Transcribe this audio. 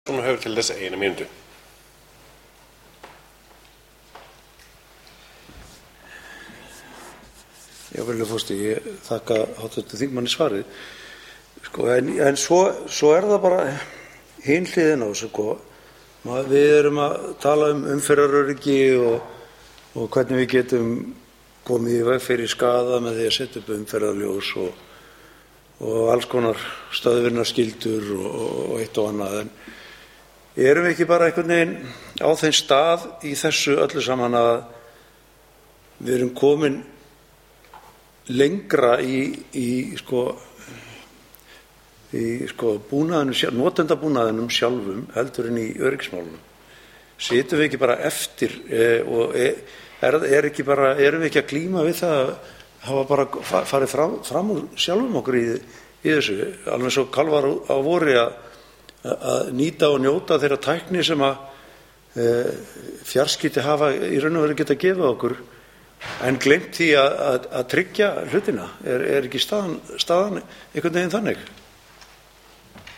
Sem hefur til þess 1 mínútu. Já, virðulegur forseti, ég þakka hv. þingmanni svarið. En svo það bara hin hliðin á þessu. Við erum að tala umferðaröryggi og hvernig við getum komið í veg fyrir skaða með því að setja upp umferðarljós og alls konar stöðvunarskyldur og eitt og annað. En erum við ekki bara einhvern veginn á þeim stað í þessu öllu saman að við erum komin lengra í búnaðinum, notendabúnaðinum sjálfum heldur en í öryggismálunum? Situm við ekki bara eftir og erum við ekki að glíma við það að hafa bara farið fram úr sjálfum okkur í þessu, alveg svo kálfar á vori að nýta og njóta þeirra tækni sem að fjarskipti hafa í raun og veru geta gefið okkur, en gleymt því að tryggja hlutina? Er ekki staðan einhvern veginn þannig?